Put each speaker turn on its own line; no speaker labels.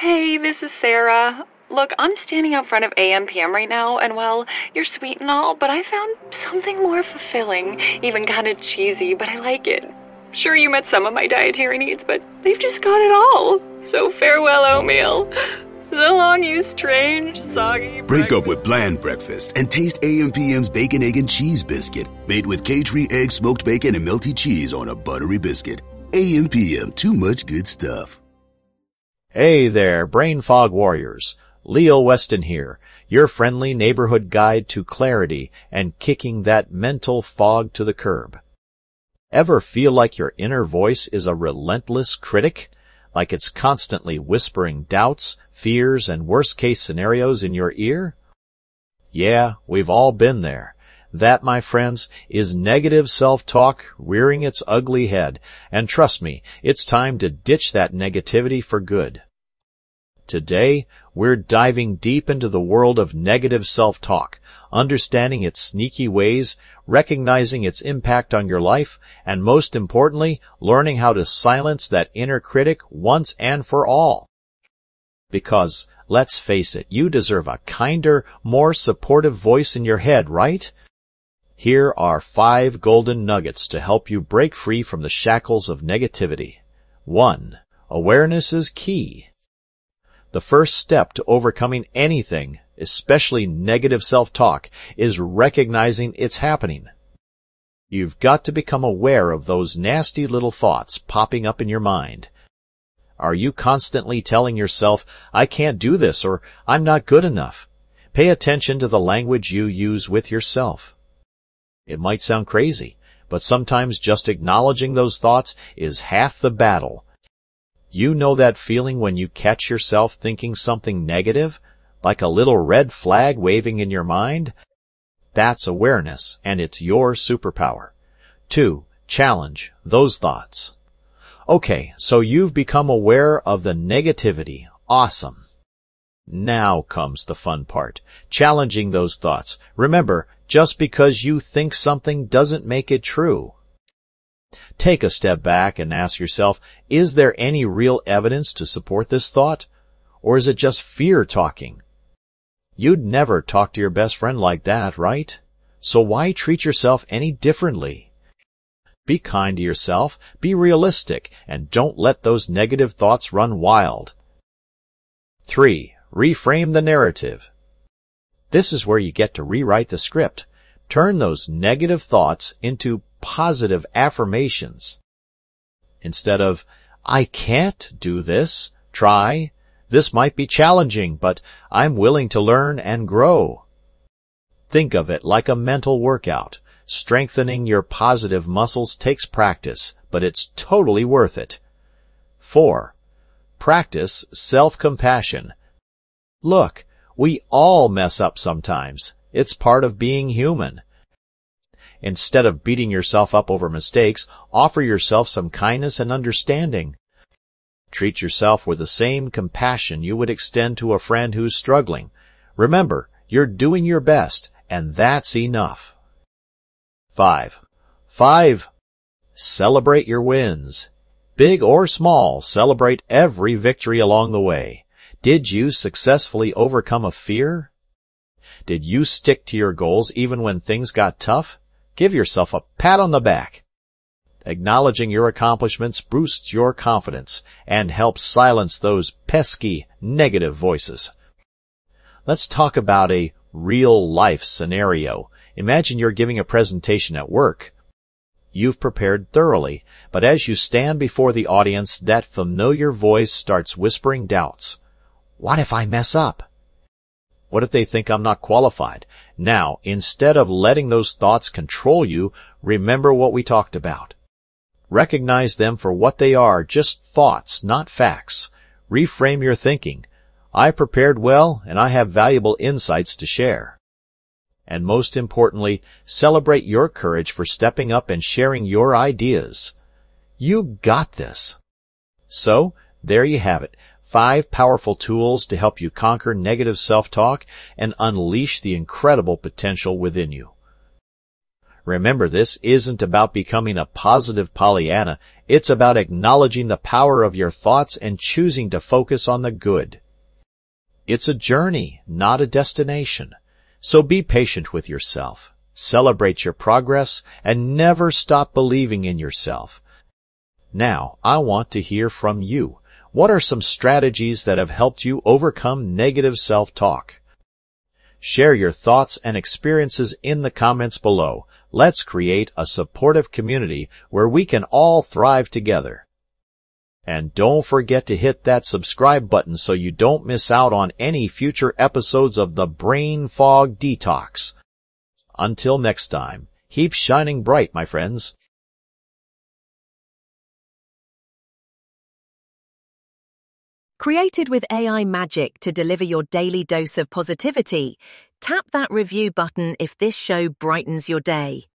Hey, this is Sarah. Look, I'm standing out front of AMPM right now, and well, you're sweet and all, but I found something more fulfilling, even kind of cheesy, but I like it. Sure, you met some of my dietary needs, but they've just got it all. So farewell, oatmeal. So long, you strange, soggy
Break up with bland breakfast and taste AMPM's Bacon, Egg, and Cheese Biscuit, made with K-Tree egg, smoked bacon, and melty cheese on a buttery biscuit. AMPM, too much good stuff.
Hey there, Brain Fog Warriors. Leo Weston here, your friendly neighborhood guide to clarity and kicking that mental fog to the curb. Ever feel like your inner voice is a relentless critic? Like it's constantly whispering doubts, fears, and worst-case scenarios in your ear? Yeah, we've all been there. That, my friends, is negative self-talk rearing its ugly head, and trust me, it's time to ditch that negativity for good. Today, we're diving deep into the world of negative self-talk, understanding its sneaky ways, recognizing its impact on your life, and most importantly, learning how to silence that inner critic once and for all. Because, let's face it, you deserve a kinder, more supportive voice in your head, right? Here are 5 golden nuggets to help you break free from the shackles of negativity. 1. Awareness is key. The first step to overcoming anything, especially negative self-talk, is recognizing it's happening. You've got to become aware of those nasty little thoughts popping up in your mind. Are you constantly telling yourself, I can't do this, or I'm not good enough? Pay attention to the language you use with yourself. It might sound crazy, but sometimes just acknowledging those thoughts is half the battle. You know that feeling when you catch yourself thinking something negative, like a little red flag waving in your mind? That's awareness, and it's your superpower. 2. Challenge those thoughts. Okay, so you've become aware of the negativity. Awesome. Now comes the fun part, challenging those thoughts. Remember, just because you think something doesn't make it true. Take a step back and ask yourself, is there any real evidence to support this thought? Or is it just fear talking? You'd never talk to your best friend like that, right? So why treat yourself any differently? Be kind to yourself, be realistic, and don't let those negative thoughts run wild. 3. Reframe the narrative. This is where you get to rewrite the script. Turn those negative thoughts into positive affirmations. Instead of, I can't do this, try, this might be challenging, but I'm willing to learn and grow. Think of it like a mental workout. Strengthening your positive muscles takes practice, but it's totally worth it. 4. Practice self-compassion. Look, we all mess up sometimes. It's part of being human. Instead of beating yourself up over mistakes, offer yourself some kindness and understanding. Treat yourself with the same compassion you would extend to a friend who's struggling. Remember, you're doing your best, and that's enough. 5. Celebrate your wins. Big or small, celebrate every victory along the way. Did you successfully overcome a fear? Did you stick to your goals even when things got tough? Give yourself a pat on the back. Acknowledging your accomplishments boosts your confidence and helps silence those pesky, negative voices. Let's talk about a real-life scenario. Imagine you're giving a presentation at work. You've prepared thoroughly, but as you stand before the audience, that familiar voice starts whispering doubts. What if I mess up? What if they think I'm not qualified? Now, instead of letting those thoughts control you, remember what we talked about. Recognize them for what they are, just thoughts, not facts. Reframe your thinking. I prepared well, and I have valuable insights to share. And most importantly, celebrate your courage for stepping up and sharing your ideas. You got this. So, there you have it. 5 powerful tools to help you conquer negative self-talk and unleash the incredible potential within you. Remember, this isn't about becoming a positive Pollyanna. It's about acknowledging the power of your thoughts and choosing to focus on the good. It's a journey, not a destination. So be patient with yourself. Celebrate your progress and never stop believing in yourself. Now, I want to hear from you. What are some strategies that have helped you overcome negative self-talk? Share your thoughts and experiences in the comments below. Let's create a supportive community where we can all thrive together. And don't forget to hit that subscribe button so you don't miss out on any future episodes of the Brain Fog Detox. Until next time, keep shining bright, my friends.
Created with AI magic to deliver your daily dose of positivity, tap that review button if this show brightens your day.